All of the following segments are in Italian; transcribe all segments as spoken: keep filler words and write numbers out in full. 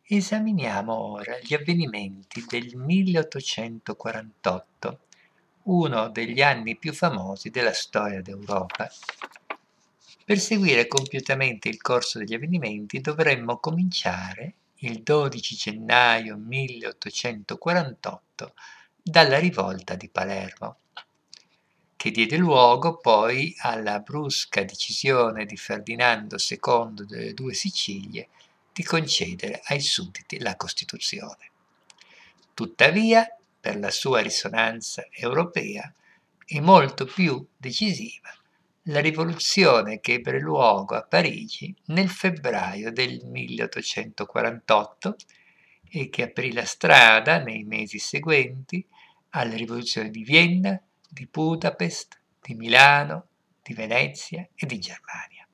Esaminiamo ora gli avvenimenti del milleottocentoquarantotto, uno degli anni più famosi della storia d'Europa. Per seguire compiutamente il corso degli avvenimenti dovremmo cominciare il dodici gennaio milleottocentoquarantotto dalla rivolta di Palermo, che diede luogo poi alla brusca decisione di Ferdinando secondo delle Due Sicilie di concedere ai sudditi la Costituzione. Tuttavia, per la sua risonanza europea, è molto più decisiva la rivoluzione che ebbe luogo a Parigi nel febbraio del milleottocentoquarantotto e che aprì la strada nei mesi seguenti alle rivoluzioni di Vienna, di Budapest, di Milano, di Venezia e di Germania.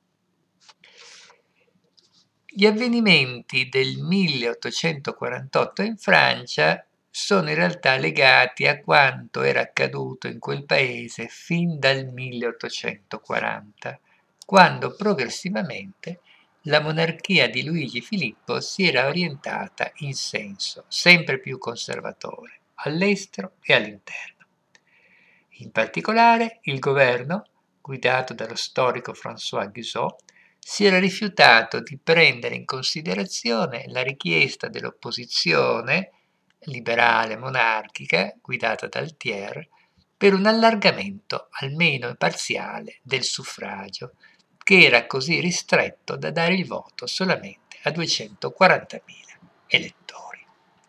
Gli avvenimenti del milleottocentoquarantotto in Francia sono in realtà legati a quanto era accaduto in quel paese fin dal milleottocentoquaranta, quando progressivamente la monarchia di Luigi Filippo si era orientata in senso sempre più conservatore, all'estero e all'interno. In particolare, il governo, guidato dallo storico François Guizot, si era rifiutato di prendere in considerazione la richiesta dell'opposizione liberale monarchica, guidata dal Thiers, per un allargamento almeno parziale del suffragio, che era così ristretto da dare il voto solamente a duecentoquarantamila elettori.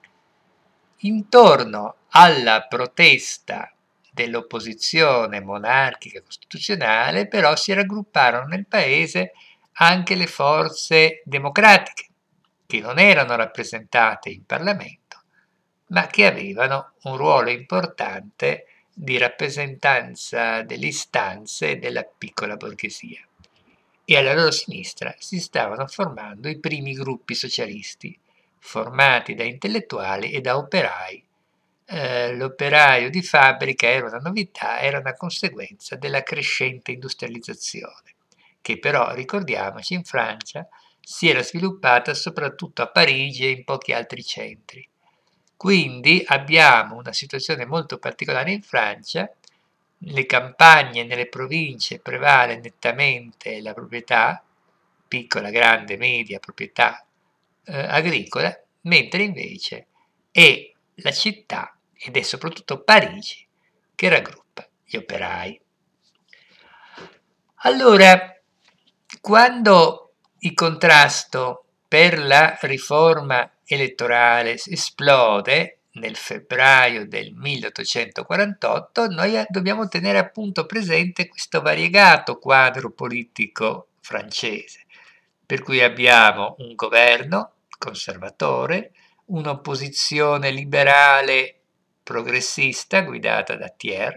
Intorno alla protesta dell'opposizione monarchica costituzionale, però, si raggrupparono nel paese anche le forze democratiche, che non erano rappresentate in Parlamento, ma che avevano un ruolo importante di rappresentanza delle istanze della piccola borghesia. E alla loro sinistra si stavano formando i primi gruppi socialisti, formati da intellettuali e da operai. Eh, l'operaio di fabbrica era una novità, era una conseguenza della crescente industrializzazione, che però, ricordiamoci, in Francia si era sviluppata soprattutto a Parigi e in pochi altri centri. Quindi abbiamo una situazione molto particolare in Francia. Nelle campagne, nelle province prevale nettamente la proprietà, piccola, grande, media proprietà eh, agricola, mentre invece è la città, ed è soprattutto Parigi, che raggruppa gli operai. Allora, quando il contrasto per la riforma elettorale esplode nel febbraio del milleottocentoquarantotto, noi dobbiamo tenere appunto presente questo variegato quadro politico francese, per cui abbiamo un governo conservatore, un'opposizione liberale progressista guidata da Thiers,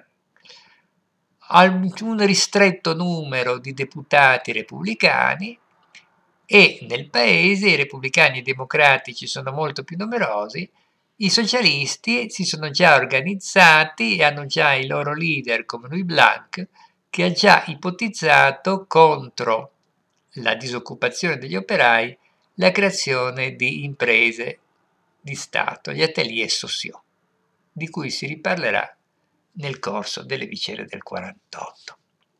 un ristretto numero di deputati repubblicani, e nel paese i repubblicani e i democratici sono molto più numerosi. I socialisti si sono già organizzati e hanno già i loro leader come Louis Blanc, che ha già ipotizzato contro la disoccupazione degli operai la creazione di imprese di Stato, gli atelier sociaux, di cui si riparlerà nel corso delle vicende del quarantotto.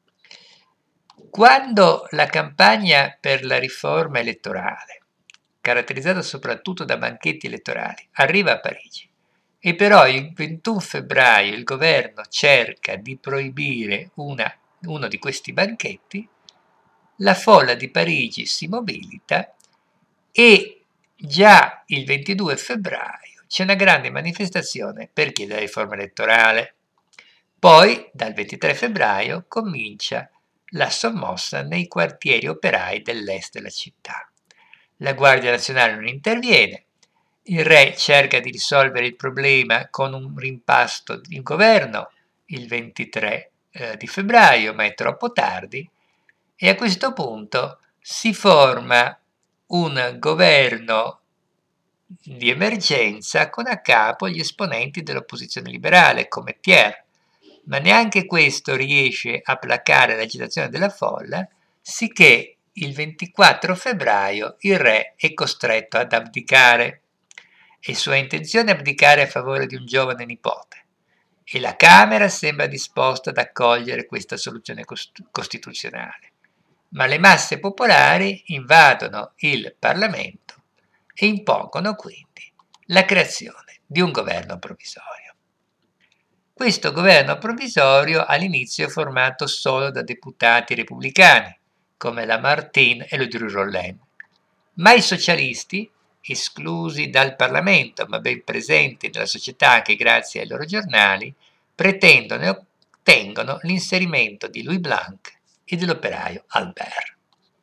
Quando la campagna per la riforma elettorale, caratterizzata soprattutto da banchetti elettorali, arriva a Parigi e però il ventuno febbraio il governo cerca di proibire una, uno di questi banchetti, la folla di Parigi si mobilita e già il ventidue febbraio c'è una grande manifestazione per chiedere la riforma elettorale. Poi, dal ventitré febbraio, comincia la sommossa nei quartieri operai dell'est della città. La Guardia Nazionale non interviene, il re cerca di risolvere il problema con un rimpasto di governo il ventitré eh, di febbraio, ma è troppo tardi, e a questo punto si forma un governo di emergenza con a capo gli esponenti dell'opposizione liberale come Thiers, ma neanche questo riesce a placare l'agitazione della folla, sicché il ventiquattro febbraio il re è costretto ad abdicare. È sua intenzione abdicare a favore di un giovane nipote e la Camera sembra disposta ad accogliere questa soluzione cost- costituzionale. Ma le masse popolari invadono il Parlamento e impongono quindi la creazione di un governo provvisorio. Questo governo provvisorio all'inizio è formato solo da deputati repubblicani, come Lamartine e Ledru Rollin, ma i socialisti, esclusi dal Parlamento ma ben presenti nella società anche grazie ai loro giornali, pretendono e ottengono l'inserimento di Louis Blanc e dell'operaio Albert.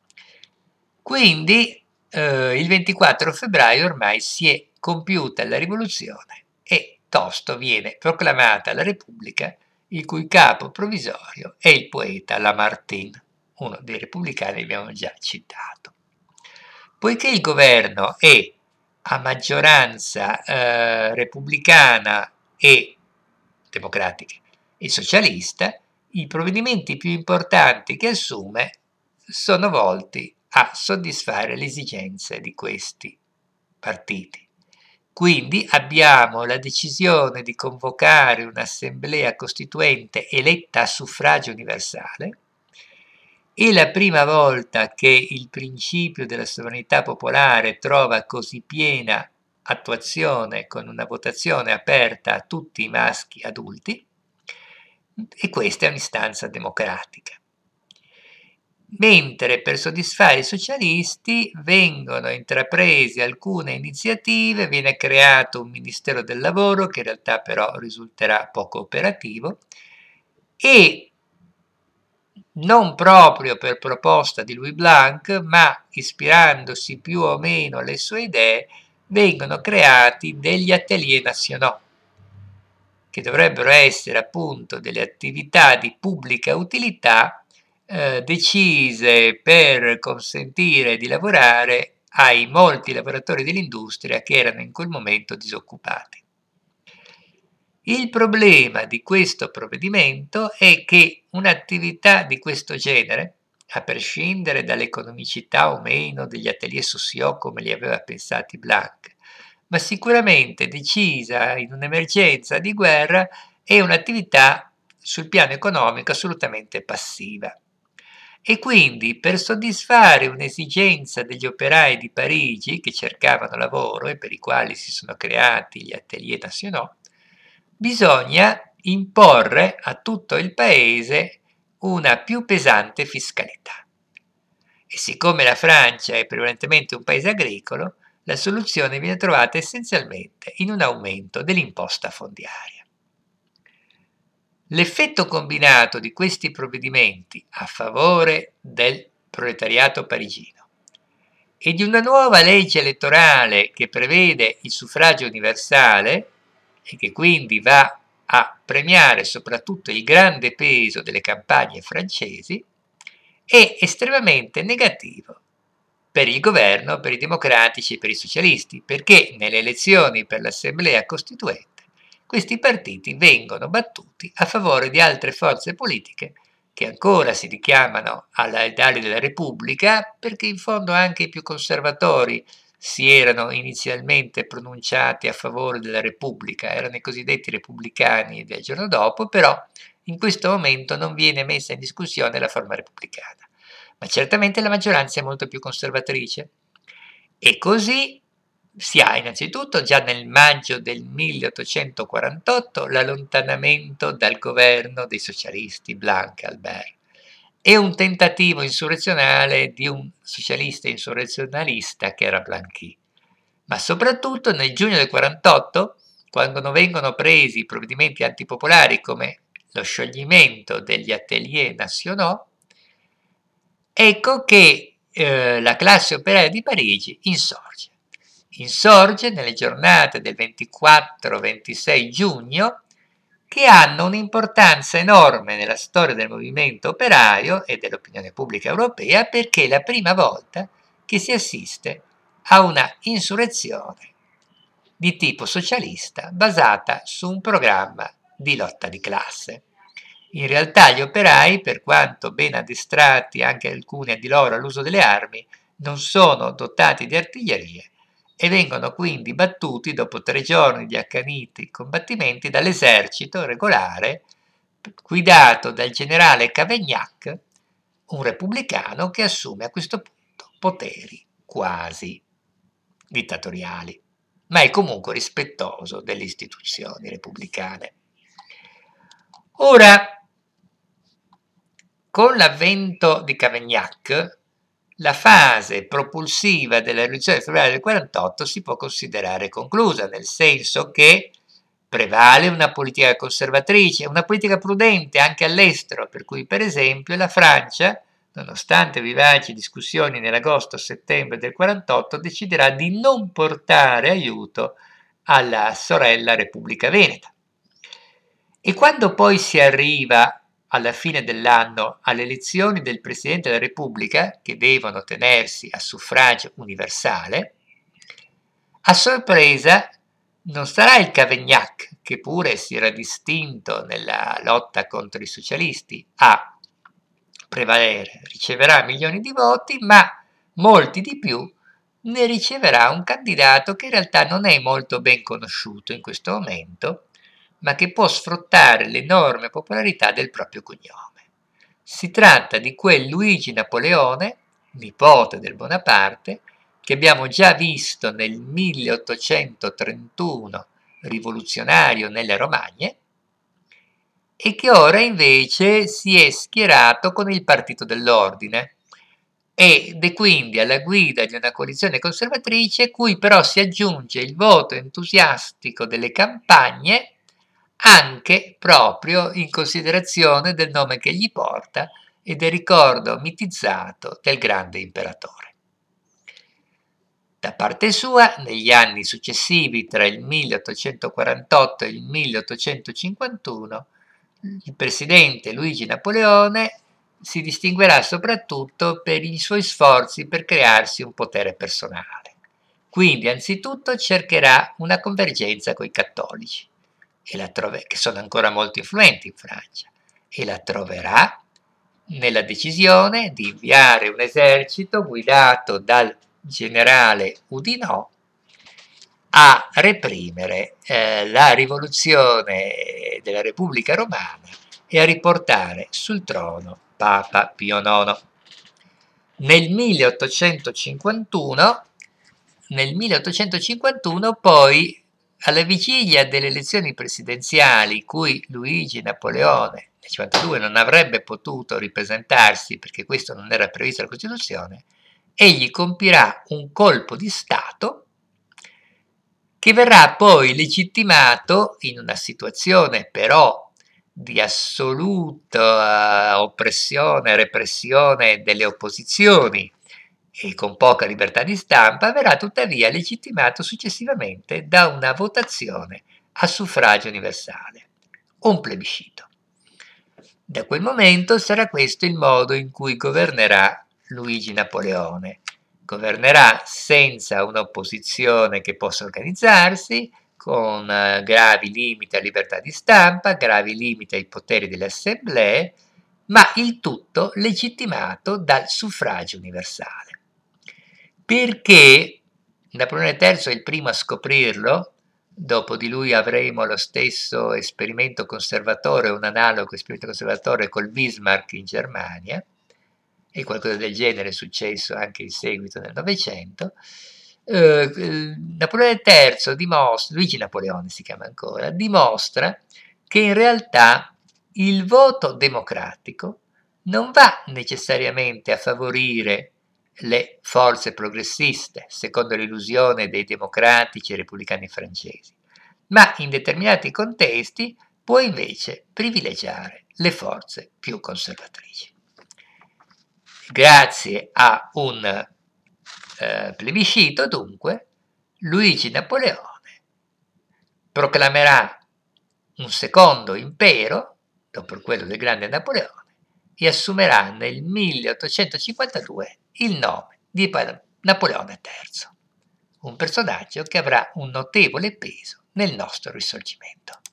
Quindi eh, il ventiquattro febbraio ormai si è compiuta la rivoluzione e tosto viene proclamata la Repubblica, il cui capo provvisorio è il poeta Lamartine, uno dei repubblicani che abbiamo già citato. Poiché il governo è a maggioranza eh, repubblicana e democratica e socialista, i provvedimenti più importanti che assume sono volti a soddisfare le esigenze di questi partiti. Quindi abbiamo la decisione di convocare un'assemblea costituente eletta a suffragio universale. È la prima volta che il principio della sovranità popolare trova così piena attuazione con una votazione aperta a tutti i maschi adulti, e questa è un'istanza democratica. Mentre per soddisfare i socialisti vengono intraprese alcune iniziative, viene creato un Ministero del Lavoro che in realtà però risulterà poco operativo e non proprio per proposta di Louis Blanc, ma ispirandosi più o meno alle sue idee, vengono creati degli atelier nationaux, che dovrebbero essere appunto delle attività di pubblica utilità eh, decise per consentire di lavorare ai molti lavoratori dell'industria che erano in quel momento disoccupati. Il problema di questo provvedimento è che un'attività di questo genere, a prescindere dall'economicità o meno degli atelier sociaux come li aveva pensati Blanc, ma sicuramente decisa in un'emergenza di guerra, è un'attività sul piano economico assolutamente passiva. E quindi per soddisfare un'esigenza degli operai di Parigi che cercavano lavoro e per i quali si sono creati gli atelier nationaux, bisogna imporre a tutto il paese una più pesante fiscalità. E siccome la Francia è prevalentemente un paese agricolo, la soluzione viene trovata essenzialmente in un aumento dell'imposta fondiaria. L'effetto combinato di questi provvedimenti a favore del proletariato parigino e di una nuova legge elettorale che prevede il suffragio universale e che quindi va a premiare soprattutto il grande peso delle campagne francesi, è estremamente negativo per il governo, per i democratici e per i socialisti, perché nelle elezioni per l'Assemblea Costituente questi partiti vengono battuti a favore di altre forze politiche che ancora si richiamano alla ideali della Repubblica, perché in fondo anche i più conservatori si erano inizialmente pronunciati a favore della Repubblica, erano i cosiddetti repubblicani del giorno dopo, però in questo momento non viene messa in discussione la forma repubblicana. Ma certamente la maggioranza è molto più conservatrice. E così si ha innanzitutto già nel maggio del milleottocentoquarantotto l'allontanamento dal governo dei socialisti Blanc e Albert e un tentativo insurrezionale di un socialista insurrezionalista che era Blanqui. Ma soprattutto nel giugno del quarantotto, quando vengono presi i provvedimenti antipopolari come lo scioglimento degli atelier nationaux, ecco che eh, la classe operaia di Parigi insorge. Insorge nelle giornate del ventiquattro ventisei giugno, che hanno un'importanza enorme nella storia del movimento operaio e dell'opinione pubblica europea, perché è la prima volta che si assiste a una insurrezione di tipo socialista basata su un programma di lotta di classe. In realtà gli operai, per quanto ben addestrati anche alcuni di loro all'uso delle armi, non sono dotati di artiglierie e vengono quindi battuti dopo tre giorni di accaniti combattimenti dall'esercito regolare guidato dal generale Cavaignac, un repubblicano che assume a questo punto poteri quasi dittatoriali, ma è comunque rispettoso delle istituzioni repubblicane. Ora, con l'avvento di Cavaignac, la fase propulsiva della rivoluzione di febbraio del quarantotto si può considerare conclusa, nel senso che prevale una politica conservatrice, una politica prudente anche all'estero, per cui per esempio la Francia, nonostante vivaci discussioni nell'agosto-settembre del quarantotto, deciderà di non portare aiuto alla sorella Repubblica Veneta. E quando poi si arriva alla fine dell'anno alle elezioni del Presidente della Repubblica, che devono tenersi a suffragio universale, a sorpresa non sarà il Cavaignac, che pure si era distinto nella lotta contro i socialisti, a prevalere, riceverà milioni di voti, ma molti di più ne riceverà un candidato che in realtà non è molto ben conosciuto in questo momento, ma che può sfruttare l'enorme popolarità del proprio cognome. Si tratta di quel Luigi Napoleone, nipote del Bonaparte, che abbiamo già visto nel milleottocentotrentuno rivoluzionario nelle Romagne e che ora invece si è schierato con il Partito dell'Ordine ed è quindi alla guida di una coalizione conservatrice cui però si aggiunge il voto entusiastico delle campagne anche proprio in considerazione del nome che gli porta e del ricordo mitizzato del grande imperatore. Da parte sua, negli anni successivi tra il milleottocentoquarantotto e il milleottocentocinquantuno, il presidente Luigi Napoleone si distinguerà soprattutto per i suoi sforzi per crearsi un potere personale. Quindi, anzitutto, cercherà una convergenza con i cattolici, e la trove- che sono ancora molto influenti in Francia, e la troverà nella decisione di inviare un esercito guidato dal generale Oudinot a reprimere eh, la rivoluzione della Repubblica Romana e a riportare sul trono Papa Pio nono. Nel milleottocentocinquantuno, nel milleottocentocinquantuno poi, alla vigilia delle elezioni presidenziali, cui Luigi Napoleone nel cinquantadue non avrebbe potuto ripresentarsi perché questo non era previsto dalla Costituzione, egli compirà un colpo di Stato che verrà poi legittimato in una situazione però di assoluta oppressione e repressione delle opposizioni e con poca libertà di stampa, verrà tuttavia legittimato successivamente da una votazione a suffragio universale, un plebiscito. Da quel momento sarà questo il modo in cui governerà Luigi Napoleone. Governerà senza un'opposizione che possa organizzarsi, con eh, gravi limiti alla libertà di stampa, gravi limiti ai poteri delle assemblee, ma il tutto legittimato dal suffragio universale. Perché Napoleone terzo è il primo a scoprirlo, dopo di lui avremo lo stesso esperimento conservatore, un analogo esperimento conservatore col Bismarck in Germania, e qualcosa del genere è successo anche in seguito nel Novecento. Eh, Napoleone terzo dimostra, Luigi Napoleone si chiama ancora, dimostra che in realtà il voto democratico non va necessariamente a favorire le forze progressiste, secondo l'illusione dei democratici e repubblicani francesi, ma in determinati contesti può invece privilegiare le forze più conservatrici. Grazie a un eh, plebiscito, dunque, Luigi Napoleone proclamerà un secondo impero, dopo quello del grande Napoleone, e assumerà nel milleottocentocinquantadue il nome di Napoleone terzo, un personaggio che avrà un notevole peso nel nostro risorgimento.